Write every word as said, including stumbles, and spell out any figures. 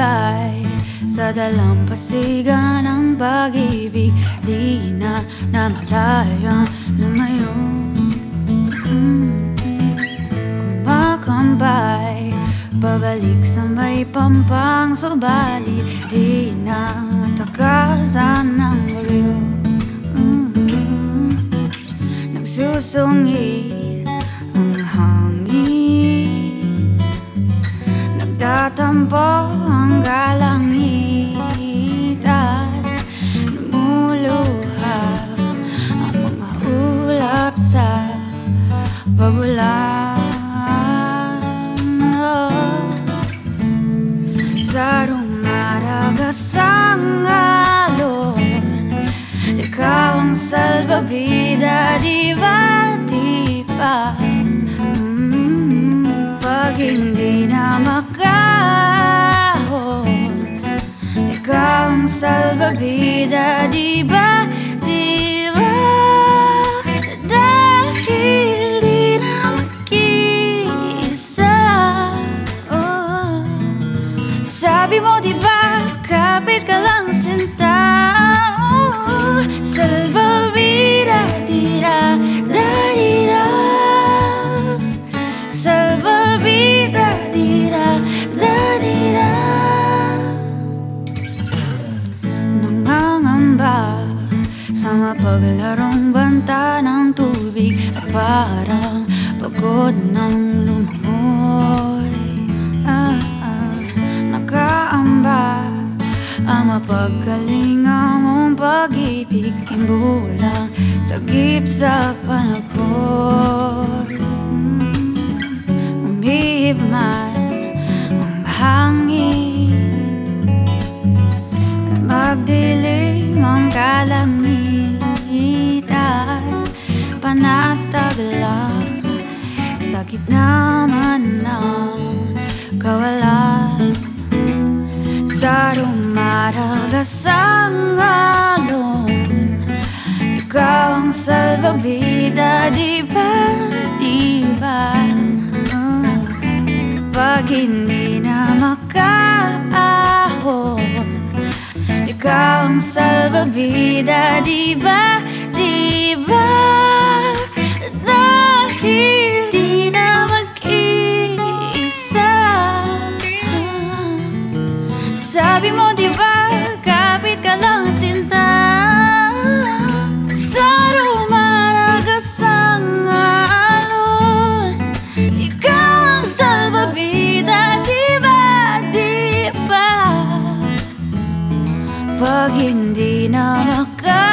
nakatambay sa dalampasigan ng pag-ibig, di na namalayang lumayo. mm. Kumakambay, babalik sa may pampang, subalit di na matakasan ng bagyo. mm. Nagsusungit ang hangin, nagtatampo ang kalangitan, lumuluha ang mga ulap sa pagulan. oh. Sa rumaragasang alon, ikaw ang salbabida, di ba, di ba? mm, Pag hindi na makahon, ikaw ang salbabida, di ba, di ba? Dahil di na mag-iisa. oh. Sabi mo di ba, kapit ka lang sinta. oh. Salbabida, di-da, da-di-da. Salbabida, di-da, da-di-da. Nangangamba sa mapaglarong banta ng tubig, at parang pagod ng lumangoy. ah, ah, Nakaamba ang mapagkalinga mong pag-ibig, timbulang sagip sa panahon. mm, Umihip man ang hangin, at magdilim ang kalangitan, panataglang sa gitna man ng kawalan. Sa rumaragasang alon, ikaw ang salbabida, di ba, di ba? uh, Pag hindi na makahon, ikaw ang salbabida, di ba, di ba? Dahil di na mag-iisa. Sabi mo di ba, kapit ka lang sinta. Sa rumaragasang alon, ikaw ang salbabida, di ba, di ba? Pag hindi na maka